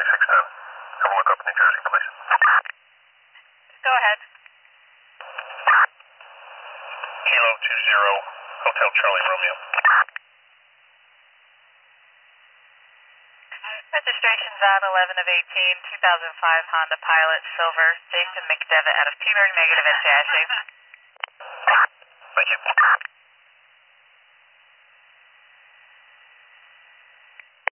2610. Have a look up New Jersey, please. Go ahead. Kilo 20, Hotel Charlie Romeo. Registration's on 11 of 18, 2005 Honda Pilot, Silver, Jason McDevitt out of Peabody, negative at Jashie. Thank you.